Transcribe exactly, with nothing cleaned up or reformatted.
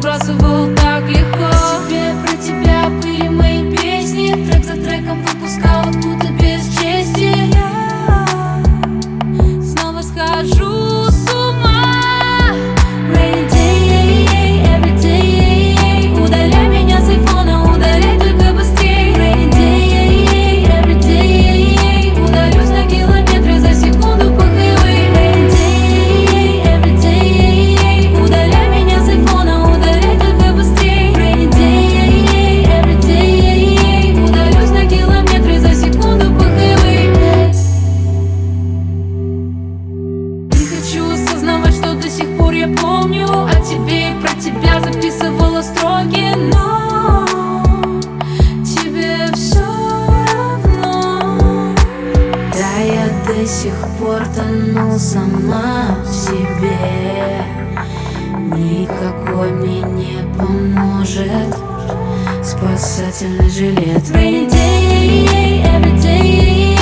забрасывал так легко. Тебе, про тебя были мои песни, трек за треком выпускала, будто без чести. Я снова схожу с ума. Rainy day, every day. Удаляй меня с айфона, удаляй только быстрей. Rainy day, every day. Удалюсь на километры за секунду по хайвей. Rainy day, every day. Удаляй меня с айфона, удаляй только быстрей. Rainy day, every day. Удалюсь на километры за секунду по хайвей. Не хочу осознавать, что до сих пор я помню о тебе и про тебя записывала строки, но тебе все равно. Да, я до сих пор тону сама в себе. Никакой мне не поможет спасательный жилет. Rainy day, every day.